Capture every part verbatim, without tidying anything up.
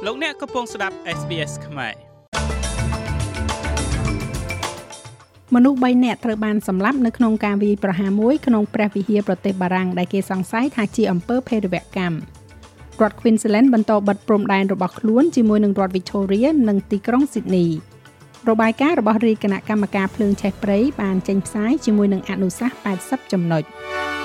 លោកអ្នកកំពុងស្ដាប់ เอส บี เอส ខ្មែរមនុស្សបីនាក់ត្រូវបានសម្លាប់នៅក្នុងការវាយប្រហារមួយក្នុងព្រះវិហារប្រទេសបារាំងដែលគេសង្ស័យថាជាអំពើភេរវកម្មរដ្ឋ Queensland បន្តបិទព្រំដែនរបស់ខ្លួនជាមួយនឹងរដ្ឋ Victoria និងទីក្រុង Sydney របាយការណ៍របស់រាជគណៈកម្មការភ្លើងឆេះព្រៃបានចេញផ្សាយជាមួយនឹងអនុសាសន៍八十ចំណុច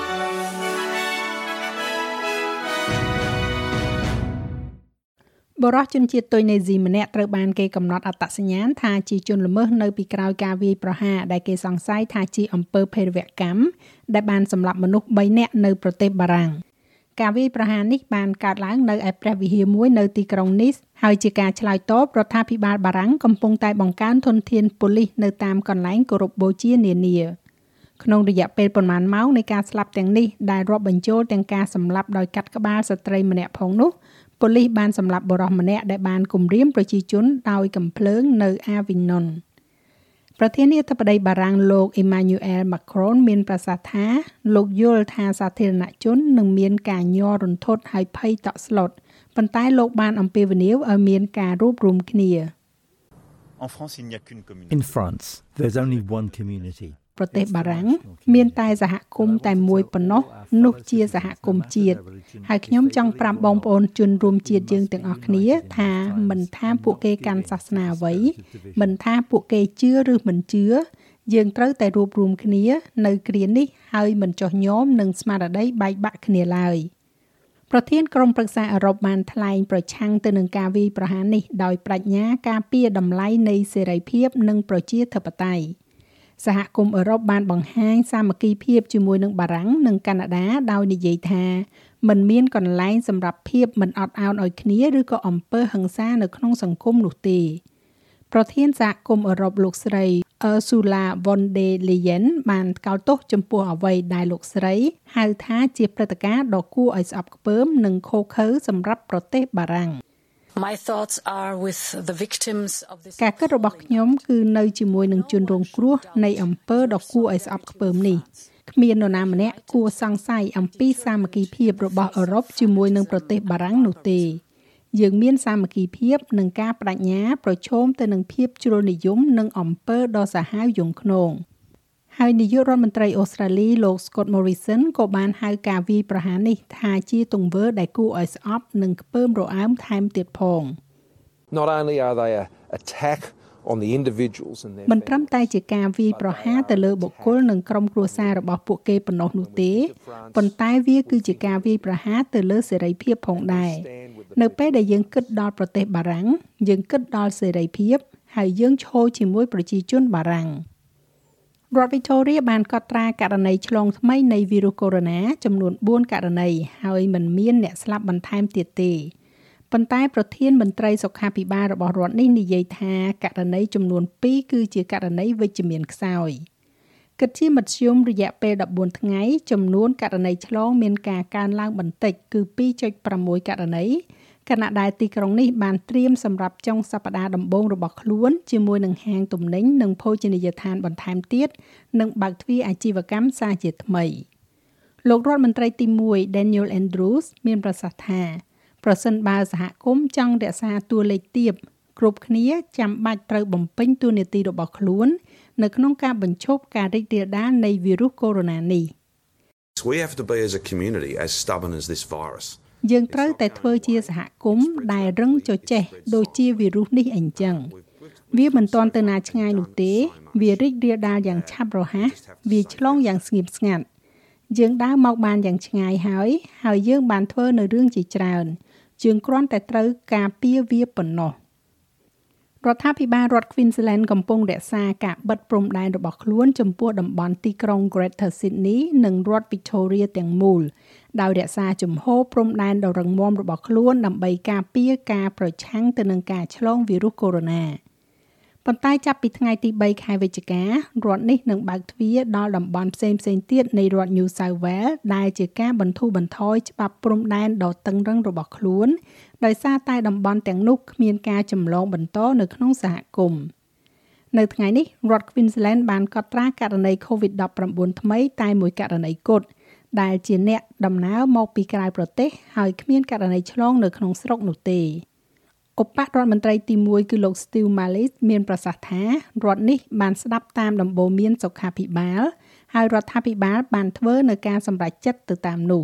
បរិសុទ្ធជនជាតិទុយនេស៊ីម្នាក់ត្រូវបានគេកំណត់អត្តសញ្ញាណថាជាជនល្មើសនៅពីក្រោយការវាយប្រហារដែលគេសង្ស័យថាជាអំពើភេរវកម្មដែលបានសម្លាប់មនុស្សបីនាក់នៅប្រទេសបារាំងការវាយប្រហារនេះបានកើតឡើងនៅឯព្រះវិហារមួយនៅទីក្រុង Nice ហើយជាការឆ្លើយតបរដ្ឋាភិបាលបារាំងកំពុងតែបង្កើនធនធានប៉ូលីសនៅតាមកន្លែងគោរពបូជានានាក្នុងរយៈពេលប្រមាណម៉ោងនៃការស្លាប់ទាំងនេះដែលរាប់បញ្ចូលទាំងការសម្លាប់ដោយកាត់ក្បាលស្ត្រីម្នាក់ផងនោះប៉ូលីសបានសម្លាប់បុរសម្នាក់ដែលបានគំរាមប្រជាជនដោយកាំភ្លើងនៅ Avignon ប្រធានាធិបតីបារាំងលោក Emmanuel Macron មានប្រសាសន៍ថាលោកយល់ថាសាធារណជននឹងមានការញ័ររន្ធត់ហើយភ័យតក់ស្លុតប៉ុន្តែលោកបានអំពាវនាវឲ្យមានការរួបរวมគ្នា In France, there's only one community. ប្រទេសបារាំងមានតែសហគមន៍តែមួយប៉ុណ្ណោះនោះជាសហគមន៍ជាតិហើយខ្ញុំចង់ប្រាប់បងប្អូនជនរួមជាតិយើងទាំងអស់គ្នាថាមិនថាពួកគេកាន់សាសនាអ្វីមិនថាពួកគេជឿឬមិនជឿយើងត្រូវតែរួបរวมគ្នានៅគ្រានេះហើយមិនចោះញោមនឹងស្មារតីបែកបាក់គ្នាឡើយប្រធានក្រុមប្រឹក្សាអឺរ៉ុបបានថ្លែងប្រឆាំងទៅនឹងការវាយប្រហារនេះដោយប្រាជ្ញាការពារតម្លៃនៃសេរីភាពនិងប្រជាធិបតេយ្យសហគមន៍អឺរ៉ុបបានបង្ហាញសាមគ្គីភាពជាមួយនឹងបារាំងនិងកាណាដាដោយនិយាយថាមិនមានកន្លែងសម្រាប់ភាពមិនអត់ឱនឲ្យគ្នាឬក៏អំពើហិង្សានៅក្នុងសង្គមនោះទេប្រធានសហគមន៍អឺរ៉ុបលោកស្រី Ursula von der Leyen បានកោតទោសចំពោះអ្វីដែលលោកស្រីហៅថាជាព្រឹត្តិការណ៍ដ៏គួរឲ្យស្អប់ខ្ពើមនិងឃោរឃៅសម្រាប់ប្រទេសបារាំង My thoughts are with the victims of this ការគិតរបស់ខ្ញុំគឺនៅជាមួយនឹងជនរងគ្រោះនៃអំពើដ៏គួរឲ្យស្អប់ខ្ពើមនេះគ្មាននរណាម្នាក់គួរសង្ស័យអំពីសាមគ្គីភាពរបស់អឺរ៉ុបជាមួយនឹងប្រទេសបារាំងនោះទេយើងមានសាមគ្គីភាពនិងការបដិញ្ញាប្រឈមទៅនឹងភាពជ្រុលនិយមនិងអំពើដ៏សាហាវយង់ឃ្នងហើយនាយករដ្ឋមន្ត្រីអូស្ត្រាលីលោក Scott Morrison ក៏បានហៅការវាយប្រហារនេះថាជាទង្វើដែលគួរឲ្យស្អប់និងខ្ពើមរអើមថែមទៀតផង Not only are they an attack on the individuals and their មិនត្រឹមតែជាការវាយប្រហារទៅលើបុគ្គលនិងក្រុមគ្រួសាររបស់ពួកគេប៉ុណ្ណោះនោះទេប៉ុន្តែវាគឺជាការវាយប្រហារទៅលើសេរីភាពផងដែរនៅពេលដែលយើងគិតដល់ប្រទេសបារាំងយើងគិតដល់សេរីភាពហើយយើងឈរជាមួយប្រជាជនបារាំងរដ្ឋ Victoria បានកត់ត្រាករណីឆ្លងថ្មីនៃវីរុសកូវីដ -ចំនួនបួនករណីហើយមិនមានអ្នកស្លាប់បន្ថែមទៀតទេប៉ុន្តែប្រធានមន្ត្រីសុខាភិបាលរបស់រដ្ឋនេះនិយាយថាករណីចំនួនពីរគឺជាករណីវិជ្ជមានខ្សោយគិតជាមធ្យមរយៈពេលដប់បួនថ្ងៃចំនួនករណីឆ្លងមានការកើនឡើងបន្តិចគឺ ពីរចុចប្រាំមួយ ករណីខណៈដែលទីក្រុងនេះបានត្រៀមសម្រាប់ចុងសប្តាហ៍ដំបូងរបស់ខ្លួនជាមួយនឹងហាងទំនិញនិងភោជនីយដ្ឋានបន្ថែមទៀតនិងបើកទ្វារអាជីវកម្មសាជាថ្មីលោករដ្ឋមន្ត្រីទីមួយ Daniel Andrews មានប្រសាសន៍ថាប្រសិនបើសហគមន៍ចង់រក្សាតួលេខទាបគ្រប់គ្នាចាំបាច់ត្រូវបំពេញតួនាទីរបស់ខ្លួននៅក្នុងការបញ្ឈប់ការរីករាលដាលនៃវីរុសកូវីដ -នេះ We have to be as a community as stubborn as this virus. យើងត្រូវតែធ្វើជាសហគមន៍ដែលរឹងជចេះដូចជាវីរុសនេះអញ្ចឹងវាមិនទាន់ទៅណាឆ្ងាយនោះទេវារីករាលដាលយ៉ាងឆាប់រហ័សវាឆ្លងយ៉ាងស្ងៀមស្ងាត់យើងដើរមកបានយ៉ាងឆ្ងាយហើយហើយយើងបានធ្វើនៅរឿងជាច្រើនយើងគ្រាន់តែត្រូវការពារវាប៉ុណ្ណោះរដ្ឋាភិបាលរដ្ឋ Queensland កំពុងរក្សាការបិទព្រំដែនរបស់ខ្លួនចំពោះតំបន់ទីក្រុង Greater Sydney និងរដ្ឋ Victoria ទាំងមូលដោយរក្សាជំហរព្រំដែនដ៏រឹងមាំរបស់ខ្លួនដើម្បីការពារការប្រឆាំងទៅនឹងការឆ្លងវីរុសកូវីដ -ប៉ុន្តែចាប់ពីថ្ងៃទីបីខែវិច្ឆិការដ្ឋនេះនឹងបើកទ្វារដល់តំបន់ផ្សេងៗទៀតនៃរដ្ឋ New South Wales ដែលជាការបន្ធូរបន្ថយច្បាប់ព្រំដែនដ៏តឹងរ៉ឹងរបស់ខ្លួនដោយសារតែតំបន់ទាំងនោះគ្មានការចម្លងបន្តនៅក្នុងសហគមន៍នៅថ្ងៃនេះរដ្ឋ Queensland បានកត់ត្រាករណី កូវីដ ដប់ប្រាំបួន ថ្មីតែមួយករណីគត់ដែលជាអ្នកដំណើរមកពីក្រៅប្រទេសហើយគ្មានករណីឆ្លងនៅក្នុងស្រុកនោះទេឧបរដ្ឋមន្ត្រីទីមួយគឺលោក Steve Mallis មានប្រសាសន៍ថារដ្ឋនេះបានស្ដាប់តាមដំបូន្មានសុខាភិបាលហើយរដ្ឋាភិបាលបានធ្វើនៅការសម្រេចចិត្តទៅតាមនោះ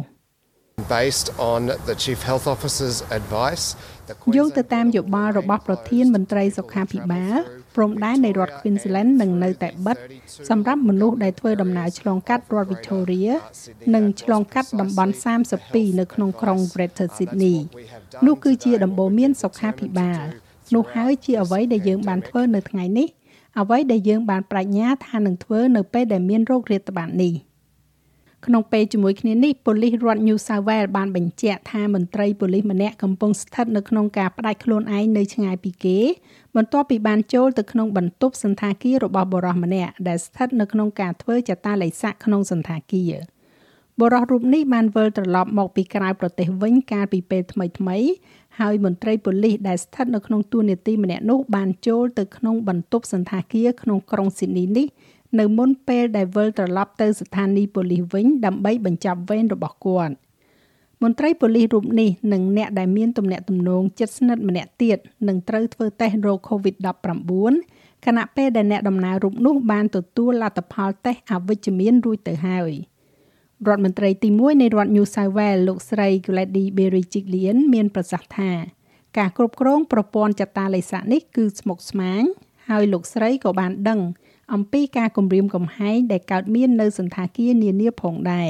Based on the Chief Health Officer's advice យោងទៅតាមយោបល់របស់ប្រធានមន្ត្រីសុខាភិបាលព្រំដែននៃរដ្ឋ Queensland នឹងនៅតែបិទសម្រាប់មនុស្សដែលធ្វើដំណើរឆ្លងកាត់រដ្ឋ Victoria និងឆ្លងកាត់តំបន់សាមសិបពីរនៅក្នុងក្រុង Greater Sydney នោះគឺជាដំបូន្មានសុខាភិបាលនោះហើយជាអ្វីដែលយើងបានធ្វើនៅថ្ងៃនេះអ្វីដែលយើងបានប្រាជ្ញាថានឹងធ្វើនៅពេលដែលមានโรគរាតត្បាតនេះក្នុងពេលជាមួយគ្នានេះប៉ូលីសរដ្ឋ New South Wales បានបញ្ជាក់ថាមន្ត្រីប៉ូលីសម្នាក់កំពុងស្ថិតនៅក្នុងការផ្ដាច់ខ្លួនឯងនៅឆ្ងាយពីគេបន្ទាប់ពីបានចូលទៅក្នុងបន្ទប់សន្តាគាររបស់បុរសម្នាក់ដែលស្ថិតនៅក្នុងការធ្វើចតាឡេស័កក្នុងសន្តាគារបុរសរូបនេះបានវិលត្រឡប់មកពីក្រៅប្រទេសវិញកាលពីពេលថ្មីៗហើយមន្ត្រីប៉ូលីសដែលស្ថិតនៅក្នុងតួនាទីម្នាក់នោះបានចូលទៅក្នុងបន្ទប់សន្តាគារក្នុងក្រុង Sydney នេះនៅមុនពេលដែលវិលត្រឡប់ទៅស្ថានីយ៍ប៉ូលីសវិញដើម្បីបញ្ចប់វេនរបស់គាត់មន្ត្រីប៉ូលីសរូបនេះនិងអ្នកដែលមានទំនាក់ទំនងជិតស្និទ្ធម្នាក់ទៀតនឹងត្រូវធ្វើតេស្តរោគ COVID ដប់ប្រាំបួន ខណៈពេលដែលអ្នកដំណើររូបនោះបានទទួលលទ្ធផលតេស្តអវិជ្ជមានរួចទៅហើយរដ្ឋមន្ត្រីទីមួយនៃរដ្ឋ New South Wales លោកស្រី Gladys Berejiklian មានប្រសាសន៍ថាការគ្រប់គ្រងប្រព័ន្ធចតាឡេស័កនេះគឺស្មុគស្មាញហើយលោកស្រីក៏បានដឹងអំពីការគំរាមកំហែងដែលកើតមាននៅសន្តាគារនានាផងដែរ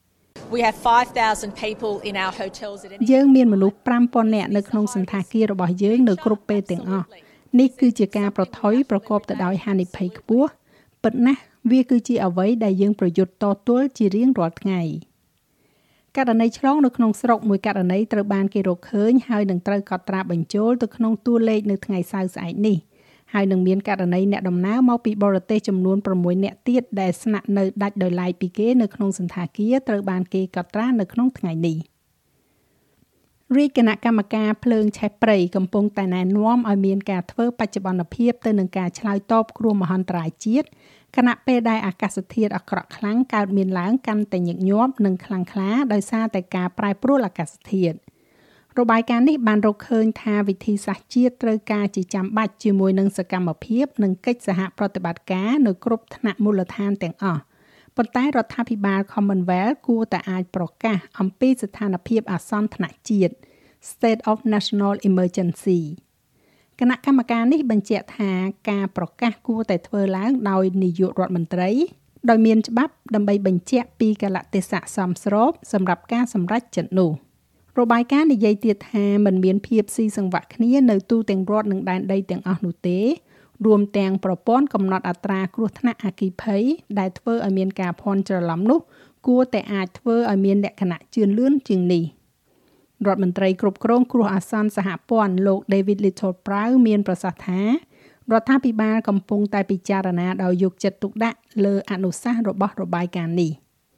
We have five thousand people in our hotels at any យើងមានមនុស្សប្រាំពាន់នាក់នៅក្នុងសន្តាគាររបស់យើងនៅគ្រប់ពេលទាំងអស់នេះគឺជាការប្រថុយប្រកបទៅដោយហានិភ័យខ្ពស់ពិតណាស់វាគឺជាអ្វីដែលយើងប្រយុទ្ធតទល់ជារៀងរាល់ថ្ងៃករណីឆ្លងនៅក្នុងស្រុកមួយករណីត្រូវបានគេរកឃើញហើយនឹងត្រូវកត់ត្រាបញ្ចូលទៅក្នុងតួលេខនៅថ្ងៃសៅរ៍ស្អែកនេះហើយនឹងមានករណីអ្នកដំណើរមកពីបរទេសចំនួនប្រាំមួយនាក់ទៀតដែលស្នាក់នៅដាច់ដោយឡែកពីគេនៅក្នុងសន្តាគារត្រូវបានគេកត់ត្រានៅក្នុងថ្ងៃនេះរាជគណៈកម្មការភ្លើងឆេះព្រៃកំពុងតែណែនាំឲ្យមានការធ្វើបច្ចុប្បន្នភាពទៅនឹងការឆ្លើយតបគ្រោះមហន្តរាយជាតិខណៈពេលដែលអាកាសធាតុអាក្រក់ខ្លាំងកើតមានឡើងកាន់តែញឹកញាប់និងខ្លាំងក្លាដោយសារតែការប្រែប្រួលអាកាសធាតុរបាយការណ៍នេះបានរកឃើញថាវិធីសាស្ត្រជាតិត្រូវការជាចាំបាច់ជាមួយនឹងសកម្មភាពនិងកិច្ចសហប្រតិបត្តិការនៅគ្រប់ថ្នាក់មូលដ្ឋានទាំងអស់ប៉ុន្តែរដ្ឋាភិបាល Commonwealth គួរតែអាចប្រកាសអំពីស្ថានភាពអាសន្នថ្នាក់ជាតិ State of National Emergency គណៈកម្មការនេះបញ្ជាក់ថាការប្រកាសគួរតែធ្វើឡើងដោយនាយករដ្ឋមន្ត្រីដោយមានច្បាប់ដើម្បីបញ្ជាក់ពីកាលៈទេសៈសមស្របសម្រាប់ការសម្រេចចិត្តនោះរបាយការណ៍និយាយទៀតថាมันមានភាពស៊ីសង្វាក់គ្នានៅទូទាំងរដ្ឋនិងដែនដីទាំងអស់នោះទេរួមទាំងប្រព័ន្ធកំណត់អត្រាគ្រោះថ្នាក់អគ្គិភ័យដែលធ្វើឲ្យមានការភ័ន្តច្រឡំនោះគួរតែអាចធ្វើឲ្យមានលក្ខណៈជឿនលឿនជាងនេះរដ្ឋមន្ត្រីគ្រប់គ្រងគ្រោះអាសន្នសហព័ន្ធលោក David Littleproud មានប្រសាសន៍ថារដ្ឋាភិបាលកំពុងតែពិចារណាដោយយកចិត្តទុកដាក់លើអនុសាសន៍របស់របាយការណ៍នេះ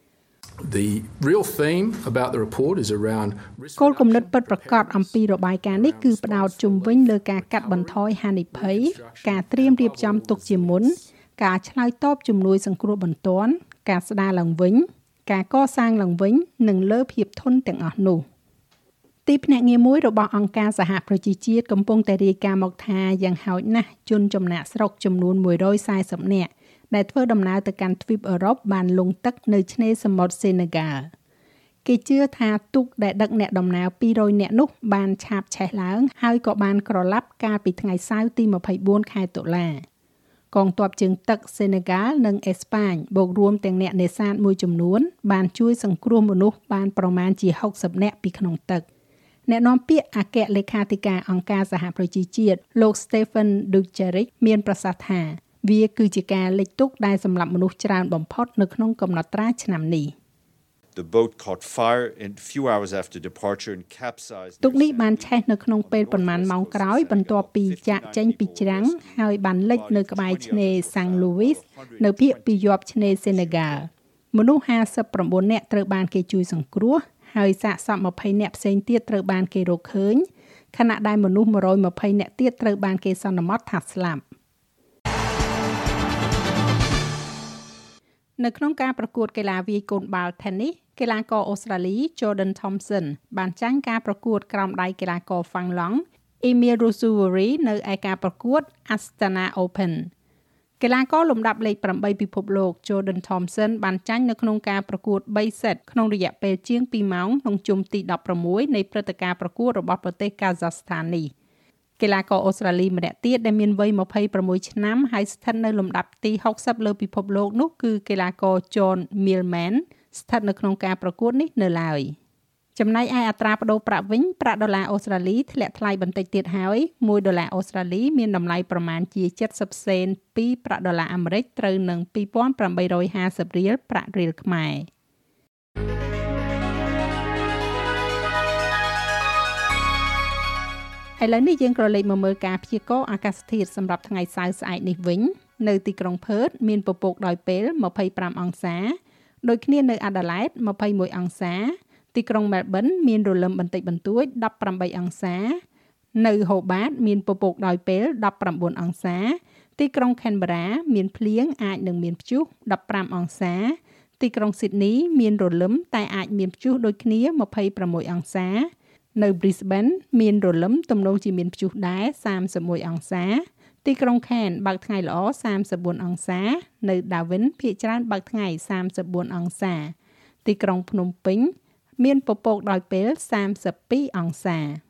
The real theme about the report is around គោលគំនិតពិតប្រាកដអំពីរបាយការណ៍នេះគឺផ្ដោតជុំវិញលើការកាត់បន្ថយហានិភ័យការត្រៀមរៀបចំទុកជាមុនការឆ្លើយតបជំនួយសង្គ្រោះបន្ទាន់ការស្ដារឡើងវិញការកសាងឡើងវិញនិងលើភាពធន់ទាំងអស់នោះទីភ្នាក់ងារមួយរបស់អង្គការសហប្រជាជាតិកំពុងតែរាយការណ៍មកថាយ៉ាងហោចណាស់ជនចំណាក់ស្រុកចំនួនមួយរយសែសិបនាក់ដែលធ្វើដំណើរទៅកាន់ទ្វីបអឺរ៉ុបបានលង់ទឹកនៅឆ្នេរសមុទ្រសេនេហ្គាល់គេជឿថាទូកដែលដឹកអ្នកដំណើរពីររយនាក់នោះបានឆាបឆេះឡើងហើយក៏បានក្រឡាប់កាលពីថ្ងៃសៅរ៍ទីម្ភៃបួនខែតុលាកងទ័ពជើងទឹកសេនេហ្គាល់និងអេស្ប៉ាញបូករួមទាំងអ្នកនេសាទមួយចំនួនបានជួយសង្គ្រោះមនុស្សបានប្រមាណជាហុកសិបនាក់ពីក្នុងទឹកអ្នកនាំពាក្យអគ្គលេខាធិការអង្គការសហប្រជាជាតិលោក Stephen Dujarric មានប្រសាសន៍ថាវាគឺជាការលិចទុកដែលសម្លាប់មនុស្សច្រើនបំផុតនៅក្នុងកំណត់ត្រាឆ្នាំនេះ The boat caught fire in a few hours after departure and capsized. ទូកនេះបានឆេះនៅក្នុងពេលប៉ុន្មានម៉ោងក្រោយបន្ទាប់ពីចាក់ចេញពីច្រាំងហើយបានលិចនៅក្បែរឆ្នេរ Saint Louis នៅភាគពីយប់ឆ្នេរ Senegal មនុស្សห้าสิบเก้าនាក់ត្រូវបានគេជួយសង្គ្រោះហើយសាកសពยี่สิบនាក់ផ្សេងទៀតត្រូវបានគេរកឃើញខណៈដែលមនុស្សmột trăm hai mươiនាក់ទៀតត្រូវបានគេសន្មតថាស្លាប់នៅក្នុងការប្រកួតកីឡាវាយកូនបាល់ Tennis កីឡាករអូស្ត្រាលី Jordan Thompson បានចាញ់ការប្រកួតក្រោមដៃកីឡាករ Fang Long Emil Raducanu នៅឯការប្រកួត Astana Open កីឡាករលំដាប់លេខeightពិភពលោក Jordan Thompson បានចាញ់នៅក្នុងការប្រកួតthree set ក្នុងរយៈពេលជាងtwoម៉ោងក្នុងជុំទីsixteenនៃព្រឹត្តិការណ៍ប្រកួតរបស់ប្រទេស Kazakhstan នេះកីឡាករអូស្ត្រាលីម្នាក់ទៀតដែលមានវ័យtwenty-sixឆ្នាំហើយស្ថិតនៅលំដាប់ទីsixtyលើពិភពលោកនោះគឺកីឡាករ John Millman ស្ថិតនៅក្នុងការប្រកួតនេះនៅឡើយចំណែកឯអត្រាប្តូរប្រាក់វិញប្រាក់ដុល្លារអូស្ត្រាលីធ្លាក់ថ្លៃបន្តិចទៀតហើយoneដុល្លារអូស្ត្រាលីមានតម្លៃប្រមាណជាseventyសេនពីប្រាក់ដុល្លារអាមេរិកត្រូវនឹងtwo thousand eight hundred fiftyរៀលប្រាក់រៀលខ្មែរឥឡូវនេះយើងក៏លេខមកមើលការព្យាករណ៍អាកាសធាតុសម្រាប់ថ្ងៃសៅរ៍ស្អែកនេះវិញនៅទីក្រុងផឺតមានពពកដោយពេលtwenty-fiveអង្សាដូចគ្នានៅអាដាលេដtwenty-oneអង្សាទីក្រុងមែលប៊នមានរលឹមបន្តិចបន្តួចeighteenអង្សានៅហូបាតមានពពកដោយពេលnineteenអង្សាទីក្រុងខេនបេរ៉ាមានភ្លៀងអាចនឹងមានព្យុះfifteenអង្សាទីក្រុងស៊ីដនីមានរលឹមតែអាចមានព្យុះដូចគ្នាtwenty-sixអង្សានៅ Brisbane មានរលឹមទំនងជាមានព្យុះដែរthirty-oneអង្សាទីក្រុង Cairns បើកថ្ងៃល្អthirty-fourអង្សានៅ Darwin ភាគច្រើនបើកថ្ងៃthirty-fourអង្សាទីក្រុងភ្នំពេញមានពពកដោយពេលthirty-twoអង្សា